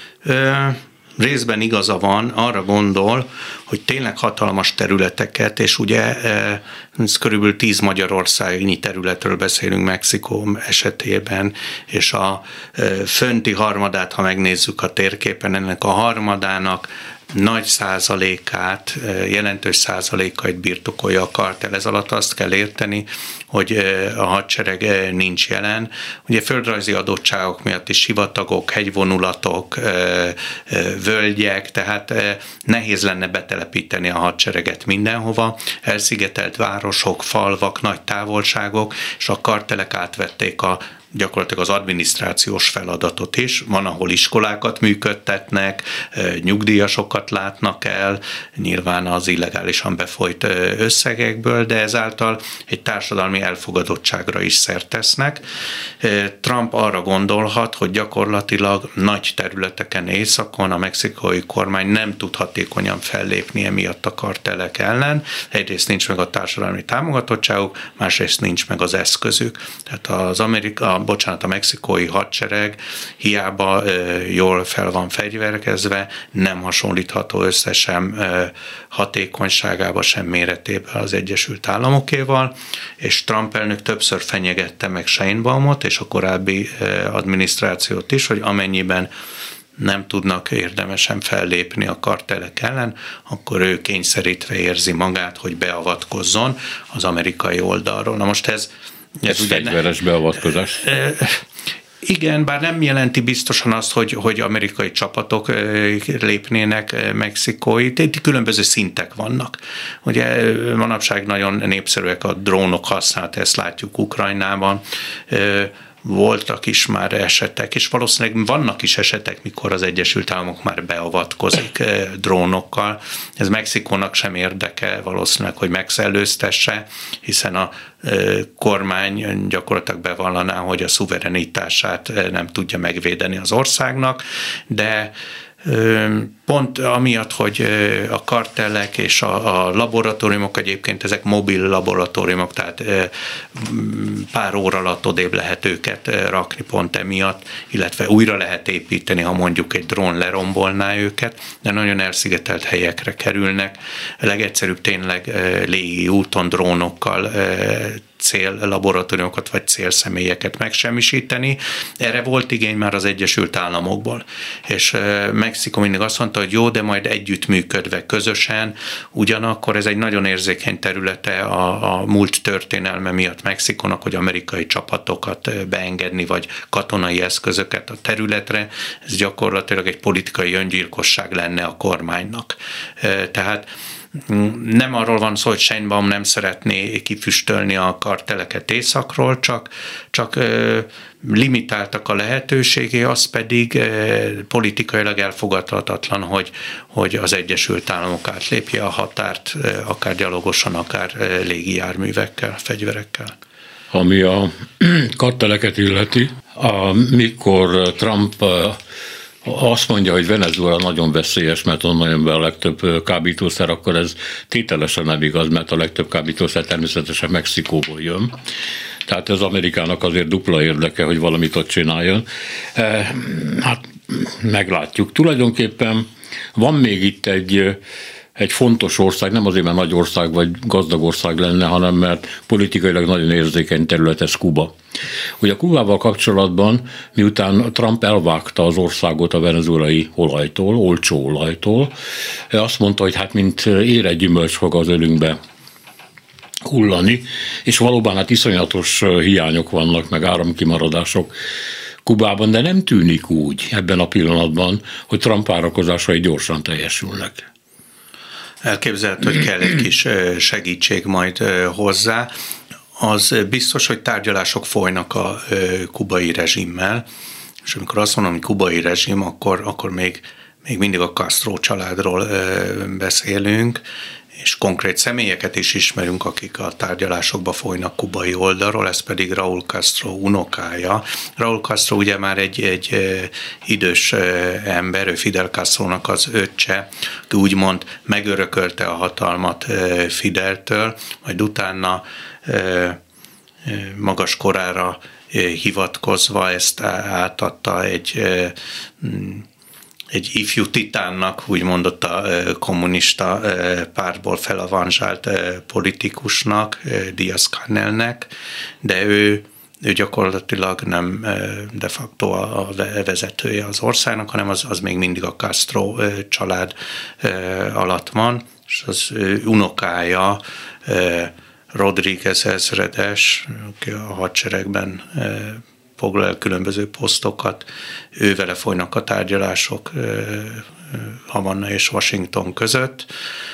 Részben igaza van, arra gondol, hogy tényleg hatalmas területeket, és ugye ez körülbelül tíz magyarországnyi területről beszélünk Mexikó esetében, és a fönti harmadát, ha megnézzük a térképen, ennek a harmadának nagy százalékát, jelentős százalékait birtokolja a kartel. Ez alatt azt kell érteni, hogy a hadsereg nincs jelen. Ugye földrajzi adottságok miatt is sivatagok, hegyvonulatok, völgyek, tehát nehéz lenne betelepíteni a hadsereget mindenhova. Elszigetelt városok, falvak, nagy távolságok, és a kartelek átvették a gyakorlatilag az adminisztrációs feladatot is. Van, ahol iskolákat működtetnek, nyugdíjasokat látnak el, nyilván az illegálisan befolyt összegekből, de ezáltal egy társadalmi elfogadottságra is szert tesznek. Trump arra gondolhat, hogy gyakorlatilag nagy területeken északon a mexikói kormány nem tud hatékonyan fellépni emiatt a kartelek ellen. Egyrészt nincs meg a társadalmi támogatottságuk, másrészt nincs meg az eszközük. Tehát az Amerika bocsánat, a mexikói hadsereg hiába jól fel van fegyverkezve, nem hasonlítható össze sem hatékonyságába, sem méretébe az Egyesült Államokéval, és Trump elnök többször fenyegette meg Sheinbaumot és a korábbi adminisztrációt is, hogy amennyiben nem tudnak érdemesen fellépni a kartelek ellen, akkor ő kényszerítve érzi magát, hogy beavatkozzon az amerikai oldalról. Na most ez Ez, ez fegyveres beavatkozás. Igen, bár nem jelenti biztosan azt, hogy, hogy amerikai csapatok lépnének mexikói. Itt különböző szintek vannak. Ugye manapság nagyon népszerűek a drónok használat, ezt látjuk Ukrajnában. Voltak is már esetek, és valószínűleg vannak is esetek, mikor az Egyesült Államok már beavatkozik drónokkal. Ez Mexikónak sem érdeke valószínűleg, hogy megszellőztesse, hiszen a kormány gyakorlatilag bevallaná, hogy a szuverenitását nem tudja megvédeni az országnak, de Pont amiatt, hogy a kartellek és a, a laboratóriumok, egyébként ezek mobil laboratóriumok, tehát pár óra alatt odébb lehet őket rakni pont emiatt, illetve újra lehet építeni, ha mondjuk egy drón lerombolná őket, de nagyon elszigetelt helyekre kerülnek. A legegyszerűbb tényleg légi úton drónokkal céllaboratóriumokat vagy célszemélyeket megsemmisíteni. Erre volt igény már az Egyesült Államokból. És Mexikó mindig azt mondta, hogy jó, de majd együttműködve közösen, ugyanakkor ez egy nagyon érzékeny területe a, a múlt történelme miatt Mexikónak, hogy amerikai csapatokat beengedni, vagy katonai eszközöket a területre, ez gyakorlatilag egy politikai öngyilkosság lenne a kormánynak. Tehát nem arról van szó, hogy Sheinbaum nem szeretné kifüstölni a karteleket északról, csak, csak limitáltak a lehetőségé, az pedig politikailag elfogadhatatlan, hogy, hogy az Egyesült Államok átlépje a határt, akár gyalogosan, akár légijárművekkel, fegyverekkel. Ami a karteleket illeti, amikor Trump azt mondja, hogy Venezuela nagyon veszélyes, mert onnan jön be a legtöbb kábítószer, akkor ez tételesen nem igaz, mert a legtöbb kábítószer természetesen Mexikóból jön. Tehát ez Amerikának azért dupla érdeke, hogy valamit ott csináljon. Hát meglátjuk. Tulajdonképpen van még itt egy, egy fontos ország, nem azért, mert nagy ország vagy gazdag ország lenne, hanem mert politikailag nagyon érzékeny terület, ez Kuba. Ugye Kubával kapcsolatban, miután Trump elvágta az országot a venezuelai olajtól, olcsó olajtól, azt mondta, hogy hát mint érett gyümölcs fog az ölünkbe hullani, és valóban hát iszonyatos hiányok vannak, meg áramkimaradások Kubában, de nem tűnik úgy ebben a pillanatban, hogy Trump várakozásai gyorsan teljesülnek. Elképzelhető, hogy kell egy kis segítség majd hozzá. Az biztos, hogy tárgyalások folynak a kubai rezsimmel, és amikor azt mondom, hogy kubai rezsim, akkor, akkor még, még mindig a Castro családról beszélünk, és konkrét személyeket is ismerünk, akik a tárgyalásokba folynak kubai oldalról, ez pedig Raúl Castro unokája. Raúl Castro ugye már egy, egy idős ember, ő Fidel Castrónak az öccse, aki úgymond megörökölte a hatalmat Fideltől, majd utána magas korára hivatkozva ezt átadta egy egy ifjú titánnak, úgy mondott a kommunista pártból felavanzsált politikusnak, Díaz-Canelnek, de ő, ő gyakorlatilag nem de facto a vezetője az országnak, hanem az, az még mindig a Castro család alatt van, és az unokája, Rodríguez ezredes, aki a hadseregben foglal el különböző posztokat, ővele folynak a tárgyalások Havanna és Washington között.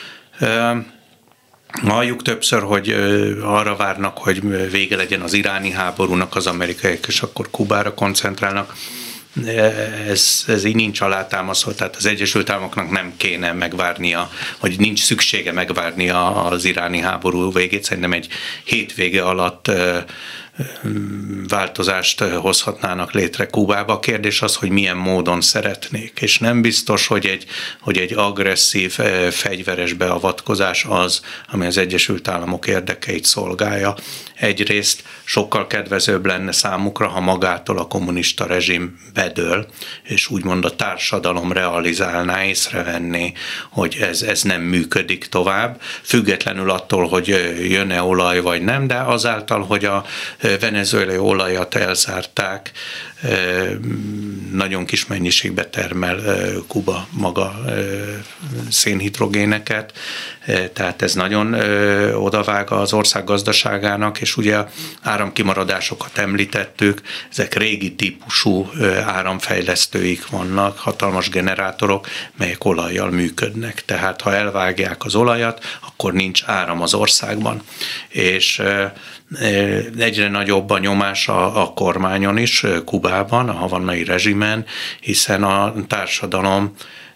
Halljuk többször, hogy arra várnak, hogy vége legyen az iráni háborúnak az amerikaiak, és akkor Kubára koncentrálnak. Ez, ez így nincs alátámasztva, tehát az Egyesült Államoknak nem kéne megvárnia, vagy nincs szüksége megvárnia az iráni háború végét. Szerintem egy hétvége alatt változást hozhatnának létre Kubába. A kérdés az, hogy milyen módon szeretnék, és nem biztos, hogy egy, hogy egy agresszív fegyveres beavatkozás az, ami az Egyesült Államok érdekeit szolgálja. Egyrészt sokkal kedvezőbb lenne számukra, ha magától a kommunista rezsim bedől, és úgymond a társadalom realizálná, észrevenné, hogy ez, ez nem működik tovább, függetlenül attól, hogy jön-e olaj vagy nem, de azáltal, hogy a venezuelai olajat elzárták, nagyon kis mennyiségbe termel Kuba maga szénhidrogéneket, tehát ez nagyon odavág az ország gazdaságának, és ugye áramkimaradásokat említettük, ezek régi típusú áramfejlesztőik vannak, hatalmas generátorok, melyek olajjal működnek. Tehát ha elvágják az olajat, akkor nincs áram az országban, és egyre nagyobb a nyomás a, a kormányon is, Kubában, a havannai rezsimen, hiszen a társadalom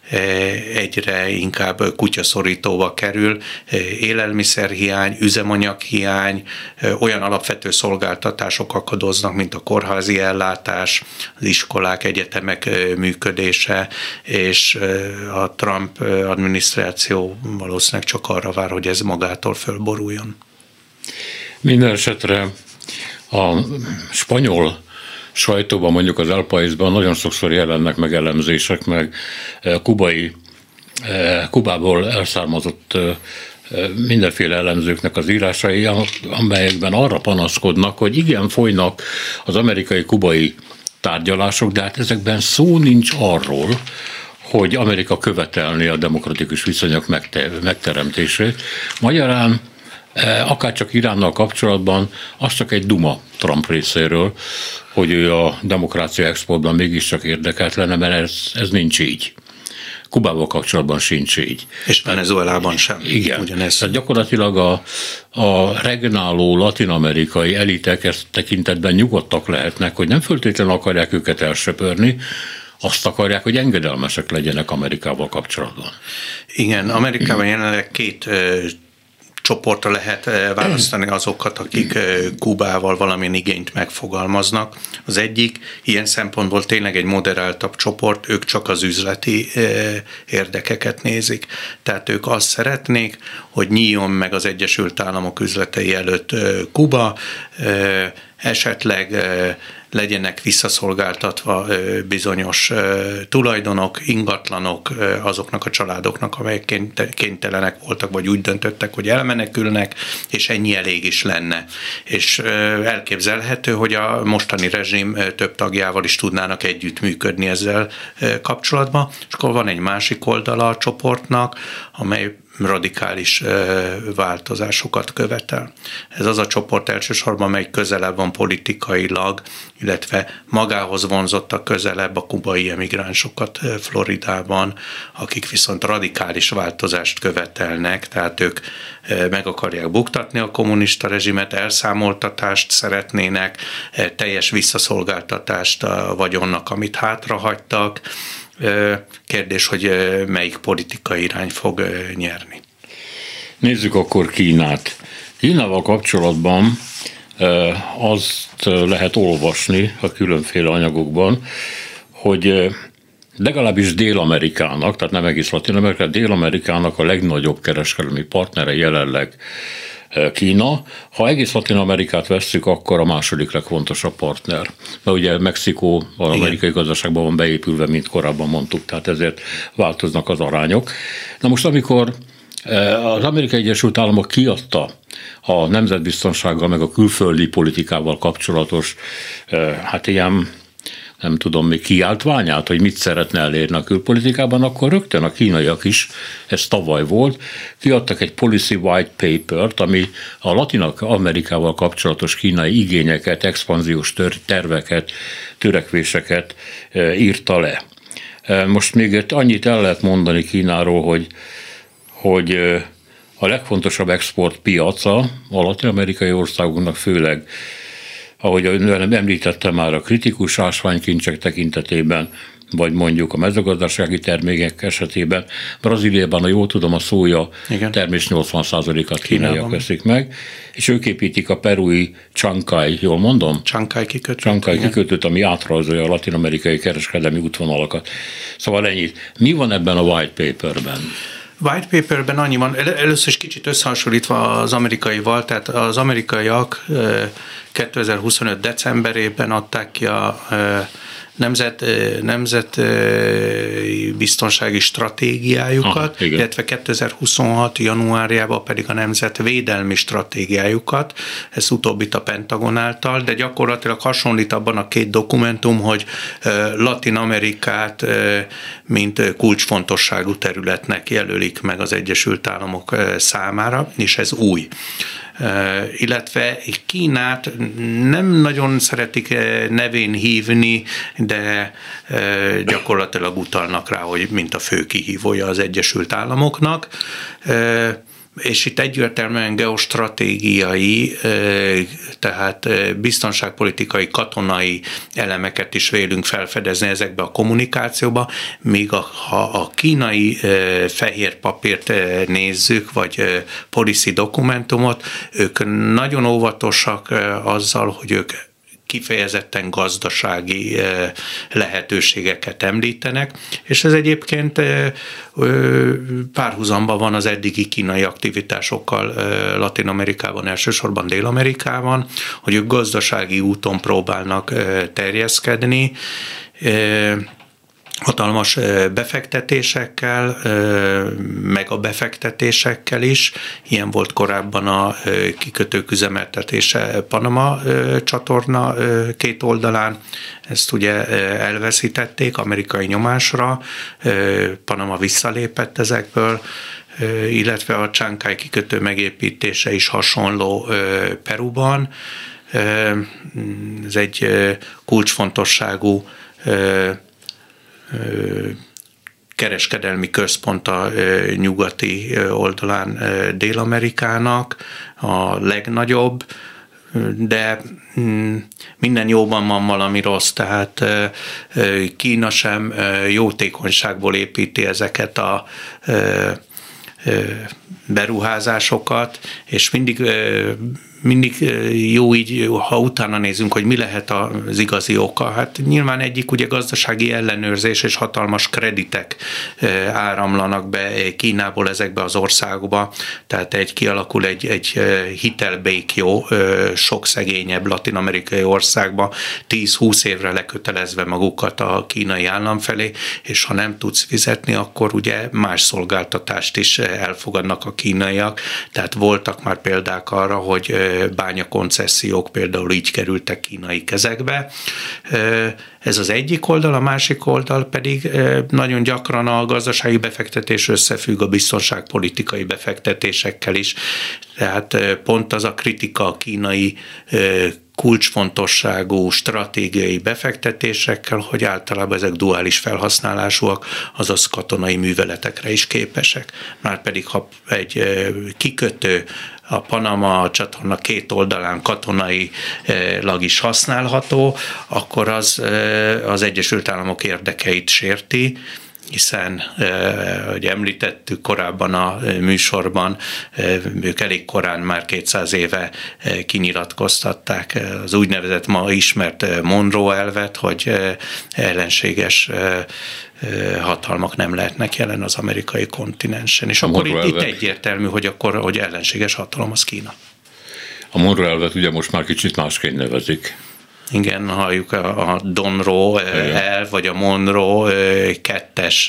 egyre inkább kutyaszorítóba kerül, élelmiszerhiány, üzemanyaghiány, olyan alapvető szolgáltatások akadoznak, mint a kórházi ellátás, az iskolák, egyetemek működése, és a Trump adminisztráció valószínűleg csak arra vár, hogy ez magától fölboruljon. Minden esetre a spanyol sajtóban, mondjuk az El Paísban nagyon sokszor jelennek meg elemzések, meg kubai, Kubából elszármazott mindenféle elemzőknek az írásai, amelyekben arra panaszkodnak, hogy igen, folynak az amerikai-kubai tárgyalások, de hát ezekben szó nincs arról, hogy Amerika követelné a demokratikus viszonyok megteremtését. Magyarán akárcsak Iránnal kapcsolatban, az csak egy duma Trump részéről, hogy ő a demokrácia exportban mégiscsak érdekelt lenne, mert ez, ez nincs így. Kubával kapcsolatban sincs így. És Venezuelában sem. Igen. Ugyanez. Tehát gyakorlatilag a, a regnáló latin-amerikai elitek ezt tekintetben nyugodtak lehetnek, hogy nem feltétlenül akarják őket elsöpörni, azt akarják, hogy engedelmesek legyenek Amerikával kapcsolatban. Igen, Amerikában jelenleg két csoportra lehet választani azokat, akik Kubával valamilyen igényt megfogalmaznak. Az egyik ilyen szempontból tényleg egy moderáltabb csoport, ők csak az üzleti érdekeket nézik. Tehát ők azt szeretnék, hogy nyíljon meg az Egyesült Államok üzletei előtt Kuba, esetleg legyenek visszaszolgáltatva bizonyos tulajdonok, ingatlanok azoknak a családoknak, amelyek kénytelenek voltak, vagy úgy döntöttek, hogy elmenekülnek, és ennyi elég is lenne. És elképzelhető, hogy a mostani rezsim több tagjával is tudnának együttműködni ezzel kapcsolatban, és akkor van egy másik oldala a csoportnak, amely radikális változásokat követel. Ez az a csoport elsősorban, amely közelebb van politikailag, illetve magához vonzottak közelebb a kubai emigránsokat Floridában, akik viszont radikális változást követelnek, tehát ők meg akarják buktatni a kommunista rezsimet, elszámoltatást szeretnének, teljes visszaszolgáltatást a vagyonnak, amit hátrahagytak. Kérdés, hogy melyik politikai irány fog nyerni. Nézzük akkor Kínát. Kínával kapcsolatban azt lehet olvasni a különféle anyagokban, hogy legalábbis Dél-Amerikának, tehát nem egész Latin-Amerika, Dél-Amerikának a legnagyobb kereskedelmi partnere jelenleg Kína. Ha egész Latin-Amerikát vesszük, akkor a második legfontosabb partner. Mert ugye Mexikó az amerikai gazdaságban van beépülve, mint korábban mondtuk, tehát ezért változnak az arányok. Na most, amikor az Amerikai Egyesült Államok kiadta a nemzetbiztonsággal, meg a külföldi politikával kapcsolatos, hát ilyen, nem tudom még kiáltványát, hogy mit szeretne elérni a külpolitikában, akkor rögtön a kínaiak is, ez tavaly volt, kiadtak egy Policy White Papert, ami a Latin-Amerikával kapcsolatos kínai igényeket, expanziós terveket, törekvéseket írta le. Most még annyit el lehet mondani Kínáról, hogy, hogy a legfontosabb exportpiaca a latin-amerikai országoknak főleg, ahogy említettem már, a kritikus ásványkincsek tekintetében, vagy mondjuk a mezőgazdasági termékek esetében. Brazíliában, ha jól tudom, a szója Igen. termés nyolcvan százalékát kínaiak veszik meg, és ők építik a perui Chancay, jól mondom? Chancay kikötőt. Chancay kikötőt, ami átrajzolja a latin-amerikai kereskedelmi útvonalakat. Szóval ennyit. Mi van ebben a white paperben? White Paperben annyi van, először is kicsit összehasonlítva az amerikaival, tehát az amerikaiak kétezer-huszonöt decemberében adták ki a nemzet, nemzet biztonsági stratégiájukat, Aha, illetve kétezer-huszonhat januárjában pedig a nemzetvédelmi stratégiájukat, ez utóbbit a Pentagon által, de gyakorlatilag hasonlít abban a két dokumentum, hogy Latin Amerikát mint kulcsfontosságú területnek jelölik meg az Egyesült Államok számára, és ez új. Illetve Kínát nem nagyon szeretik nevén hívni, de gyakorlatilag utalnak rá, hogy mint a fő kihívója az Egyesült Államoknak. és itt egyértelműen geostratégiai, tehát biztonságpolitikai, katonai elemeket is vélünk felfedezni ezekbe a kommunikációba, míg a, ha a kínai fehér papírt nézzük, vagy policy dokumentumot, ők nagyon óvatosak azzal, hogy ők kifejezetten gazdasági lehetőségeket említenek, és ez egyébként párhuzamban van az eddigi kínai aktivitásokkal Latin Amerikában, elsősorban Dél-Amerikában, hogy ők gazdasági úton próbálnak terjeszkedni, hatalmas befektetésekkel, meg a befektetésekkel is. Ilyen volt korábban a kikötők üzemeltetése Panama csatorna két oldalán. Ezt ugye elveszítették amerikai nyomásra, Panama visszalépett ezekből, illetve a Chancay kikötő megépítése is hasonló Peruban. Ez egy kulcsfontosságú kereskedelmi központ a nyugati oldalán Dél-Amerikának, a legnagyobb, de minden jóban van valami rossz, tehát Kína sem jótékonyságból építi ezeket a beruházásokat, és mindig mindig jó így, ha utána nézünk, hogy mi lehet az igazi oka. Hát nyilván egyik ugye gazdasági ellenőrzés és hatalmas kreditek áramlanak be Kínából ezekbe az országokba, tehát egy kialakul egy, egy hitelbékjó sok szegényebb latin-amerikai országba, tíz-húsz évre lekötelezve magukat a kínai állam felé, és ha nem tudsz fizetni, akkor ugye más szolgáltatást is elfogadnak a kínaiak. Tehát voltak már példák arra, hogy bányakoncesziók például így kerültek kínai kezekbe. Ez az egyik oldal, a másik oldal pedig nagyon gyakran a gazdasági befektetés összefügg a biztonságpolitikai befektetésekkel is. Tehát pont az a kritika a kínai kulcsfontosságú stratégiai befektetésekkel, hogy általában ezek duális felhasználásúak, azaz katonai műveletekre is képesek. Márpedig, ha egy kikötő a Panama csatorna két oldalán katonailag is használható, akkor az az Egyesült Államok érdekeit sérti, hiszen, ahogy említettük korábban a műsorban, ők elég korán, már kétszáz éve kinyilatkoztatták az úgynevezett ma ismert Monroe elvet, hogy ellenséges hatalmak nem lehetnek jelen az amerikai kontinensen. És a akkor itt, itt egyértelmű, hogy akkor hogy ellenséges hatalom az Kína. A Monroe elvet ugye most már kicsit másként nevezik. Igen, halljuk a Donroe elv, vagy a Monroe kettes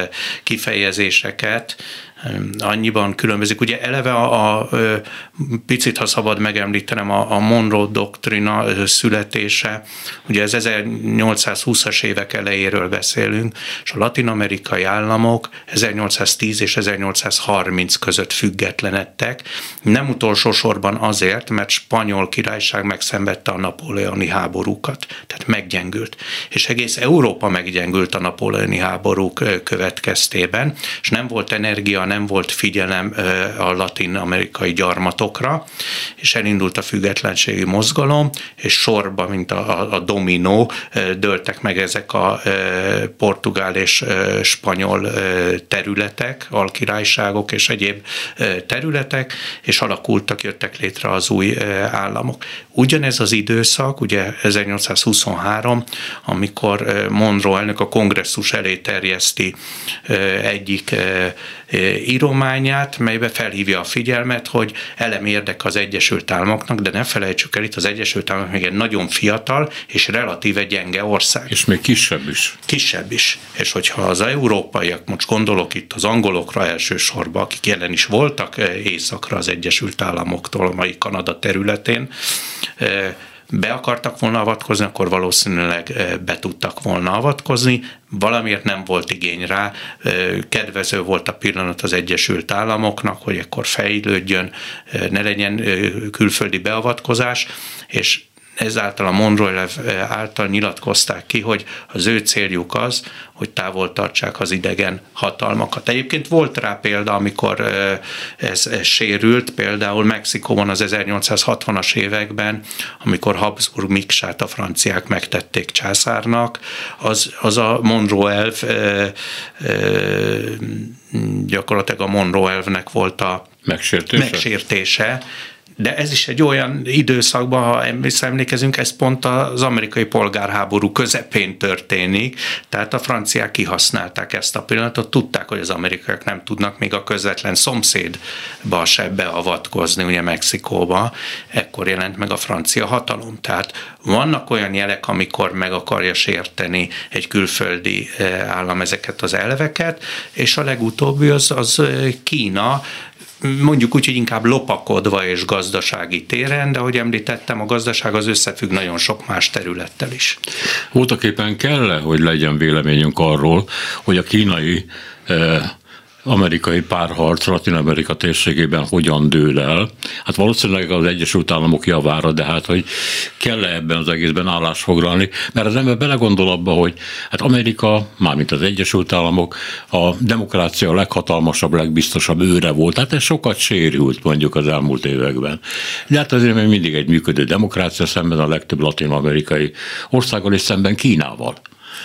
kifejezéseket, annyiban különbözik. Ugye eleve a, a picit, ha szabad megemlítenem, a, a Monroe doktrina születése, ugye ez ezernyolcszázhúszas évek elejéről beszélünk, és a latin-amerikai államok ezernyolcszáztíz és ezernyolcszázharminc között függetlenedtek, nem utolsó sorban azért, mert Spanyol Királyság megszenvedte a napóleoni háborúkat, tehát meggyengült. És egész Európa meggyengült a napóleoni háborúk következtében, és nem volt energia, nem volt figyelem a latin-amerikai gyarmatokra, és elindult a függetlenségi mozgalom, és sorba, mint a, a dominó, dőltek meg ezek a portugál és spanyol területek, alkirályságok és egyéb területek, és alakultak, jöttek létre az új államok. Ugyanez az időszak, ugye ezernyolcszázhuszonhárom, amikor Monroe elnök a kongresszus elé terjeszti egyik írományát, melybe felhívja a figyelmet, hogy elemi érdek az Egyesült Államoknak, de ne felejtsük el, itt az Egyesült Államok még egy nagyon fiatal és relatíve gyenge ország. És még kisebb is. Kisebb is. És hogyha az európaiak, most gondolok itt az angolokra elsősorban, akik jelen is voltak északra az Egyesült Államoktól, a mai Kanada területén, be akartak volna avatkozni, akkor valószínűleg be tudtak volna avatkozni, valamiért nem volt igény rá, kedvező volt a pillanat az Egyesült Államoknak, hogy akkor fejlődjön, ne legyen külföldi beavatkozás, és ezáltal a Monroe által nyilatkozták ki, hogy az ő céljuk az, hogy távol tartsák az idegen hatalmakat. Egyébként volt rá példa, amikor ez, ez sérült, például Mexikóban az ezernyolcszázhatvanas években, amikor Habsburg miksát a franciák megtették császárnak, az, az a Monroe elv gyakorlatilag a Monroe elvnek volt a megsértése. megsértése. De ez is egy olyan időszakban, ha visszaemlékezünk, ez pont az amerikai polgárháború közepén történik, tehát a franciák kihasználták ezt a pillanatot, tudták, hogy az amerikaiak nem tudnak még a közvetlen szomszédba se beavatkozni, ugye Mexikóba, ekkor jelent meg a francia hatalom. Tehát vannak olyan jelek, amikor meg akarja sérteni egy külföldi állam ezeket az elveket, és a legutóbbi az, az Kína, mondjuk úgy, hogy inkább lopakodva és gazdasági téren, de ahogy említettem, a gazdaság az összefügg nagyon sok más területtel is. Voltaképpen kell, hogy legyen véleményünk arról, hogy a kínai eh, amerikai párharc Latin-Amerika térségében hogyan dől el. Hát valószínűleg az Egyesült Államok javára, de hát, hogy kell-e ebben az egészben állást foglalni, mert az ember belegondol abba, hogy hát Amerika, mármint az Egyesült Államok, a demokrácia a leghatalmasabb, legbiztosabb őre volt. Hát ez sokat sérült mondjuk az elmúlt években. De hát azért még mindig egy működő demokrácia szemben a legtöbb latin-amerikai országgal és szemben Kínával.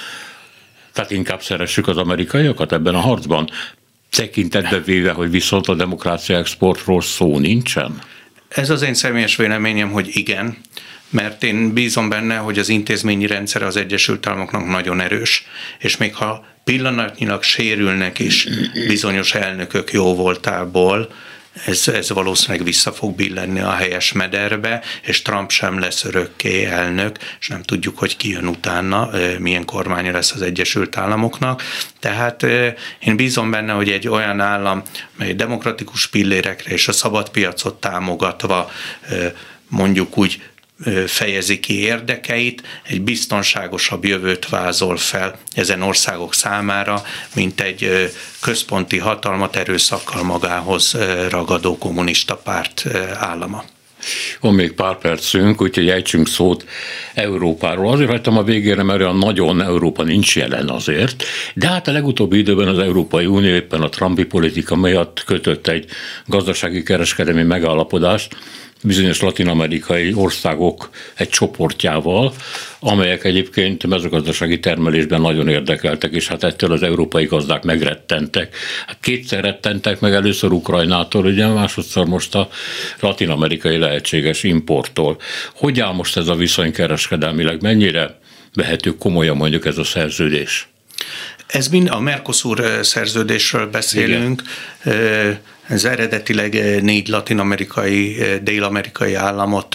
Tehát inkább szeressük az amerikaiakat ebben a harcban, tekintetbe véve, hogy viszont a demokrácia exportról szó nincsen? Ez az én személyes véleményem, hogy igen, mert én bízom benne, hogy az intézményi rendszere az Egyesült Államoknak nagyon erős, és még ha pillanatnyilag sérülnek is bizonyos elnökök jóvoltából, Ez, ez valószínűleg vissza fog billenni a helyes mederbe, és Trump sem lesz örökké elnök, és nem tudjuk, hogy ki jön utána, milyen kormánya lesz az Egyesült Államoknak. Tehát én bízom benne, hogy egy olyan állam, mely demokratikus pillérekre és a szabad piacot támogatva mondjuk úgy fejezi ki érdekeit, egy biztonságosabb jövőt vázol fel ezen országok számára, mint egy központi hatalmat erőszakkal magához ragadó kommunista párt állama. Van még pár percünk, úgyhogy ejtsünk szót Európáról. Azért hagytam a végére, mert olyan nagyon Európa nincs jelen azért, de hát a legutóbbi időben az Európai Unió éppen a trumpi politika miatt kötött egy gazdasági kereskedelmi megállapodást bizonyos latin-amerikai országok egy csoportjával, amelyek egyébként mezőgazdasági termelésben nagyon érdekeltek, és hát ettől az európai gazdák megrettentek. Hát kétszer rettentek meg, először Ukrajnától, ugye másodszor most a latin-amerikai lehetséges importtól. Hogy áll most ez a viszony kereskedelmileg? Mennyire vehető komolyan mondjuk ez a szerződés? Ez mind a Mercosur szerződésről beszélünk. Igen. Ez eredetileg négy latin-amerikai, dél-amerikai államot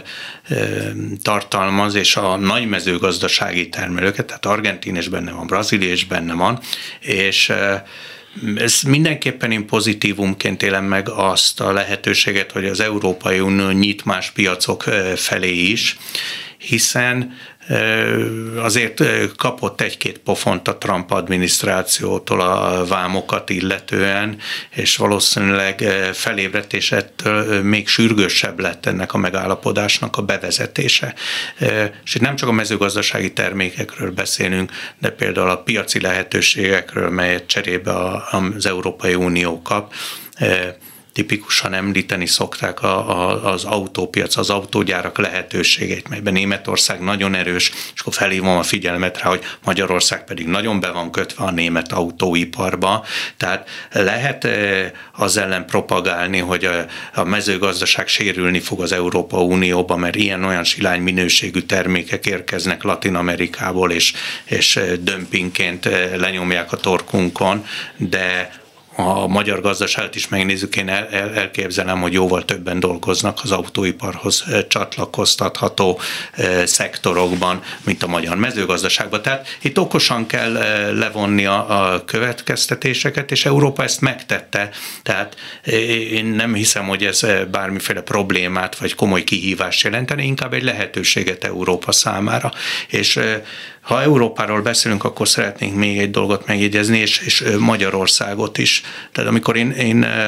tartalmaz, és a nagy mezőgazdasági termelőket, tehát Argentína is benne van, Brazília is benne van, és ez mindenképpen én pozitívumként élem meg azt a lehetőséget, hogy az Európai Unió nyit más piacok felé is, hiszen azért kapott egy-két pofont a Trump adminisztrációtól a vámokat illetően, és valószínűleg felébredt, és ettől még sürgősebb lett ennek a megállapodásnak a bevezetése. És itt nem csak a mezőgazdasági termékekről beszélünk, de például a piaci lehetőségekről, melyet cserébe az Európai Unió kap. Tipikusan említeni szokták a, a, az autópiac, az autógyárak lehetőségeit, melyben Németország nagyon erős, és akkor felhívom a figyelmet rá, hogy Magyarország pedig nagyon be van kötve a német autóiparba. Tehát lehet az ellen propagálni, hogy a, a mezőgazdaság sérülni fog az Európa Unióba, mert ilyen-olyan silány minőségű termékek érkeznek Latin-Amerikából, és, és dömpingként lenyomják a torkunkon, de a magyar gazdaságot is megnézzük, én el, el, elképzelem, hogy jóval többen dolgoznak az autóiparhoz csatlakoztatható e, szektorokban, mint a magyar mezőgazdaságban. Tehát itt okosan kell e, levonni a, a következtetéseket, és Európa ezt megtette. Tehát e, én nem hiszem, hogy ez bármiféle problémát vagy komoly kihívást jelenteni, inkább egy lehetőséget Európa számára. És e, ha Európáról beszélünk, akkor szeretnénk még egy dolgot megjegyezni, és, és Magyarországot is. Tehát amikor én, én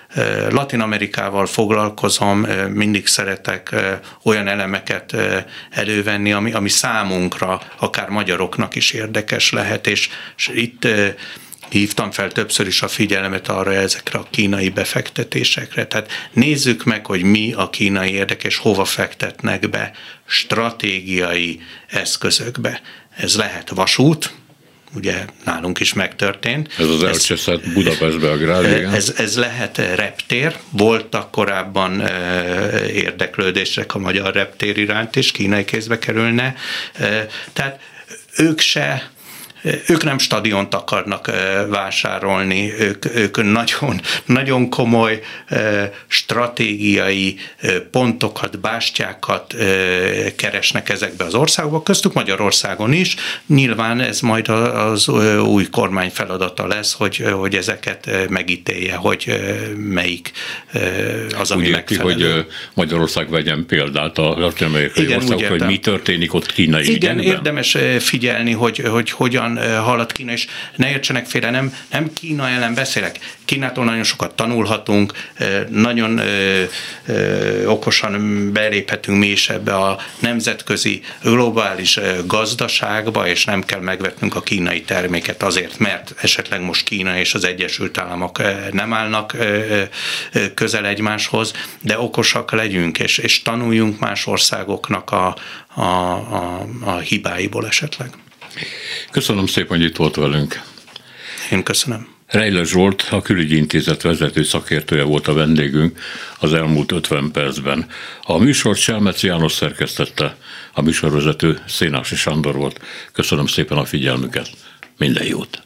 Latin Amerikával foglalkozom, mindig szeretek olyan elemeket elővenni, ami, ami számunkra, akár magyaroknak is érdekes lehet, és, és itt hívtam fel többször is a figyelmet arra ezekre a kínai befektetésekre. Tehát nézzük meg, hogy mi a kínai érdek, és hova fektetnek be stratégiai eszközökbe. Ez lehet vasút, ugye nálunk is megtörtént. Ez az elcseszett Budapest-Belgrád, igen. Ez, ez lehet reptér, voltak korábban érdeklődések a magyar reptér iránt is, kínai kézbe kerülne. Tehát ők se Ők nem stadiont akarnak vásárolni, ők, ők nagyon, nagyon komoly stratégiai pontokat, bástyákat keresnek ezekbe az országokba, köztük Magyarországon is. Nyilván ez majd az új kormány feladata lesz, hogy, hogy ezeket megítélje, hogy melyik az, ami úgy megfelelő. Úgy hogy Magyarország vegyen példát a latin-amerikai országok, hogy mi történik ott kínai Igen, ügyekben. érdemes figyelni, hogy, hogy hogyan halad Kína, és ne értsenek félre, nem, nem Kína ellen beszélek. Kínától nagyon sokat tanulhatunk, nagyon ö, ö, okosan beléphetünk mi is ebbe a nemzetközi, globális gazdaságba, és nem kell megvetnünk a kínai terméket azért, mert esetleg most Kína és az Egyesült Államok nem állnak közel egymáshoz, de okosak legyünk, és, és tanuljunk más országoknak a, a, a, a hibáiból esetleg. Köszönöm szépen, hogy itt volt velünk. Én köszönöm. Rejle Zsolt, a Külügyi Intézet vezető szakértője volt a vendégünk az elmúlt ötven percben. A műsort Selmeci János szerkesztette, a műsorvezető Szénási Sándor volt. Köszönöm szépen a figyelmüket. Minden jót!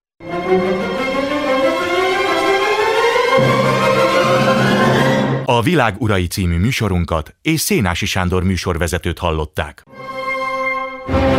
A Világ urai című műsorunkat és Szénási Sándor műsorvezetőt hallották.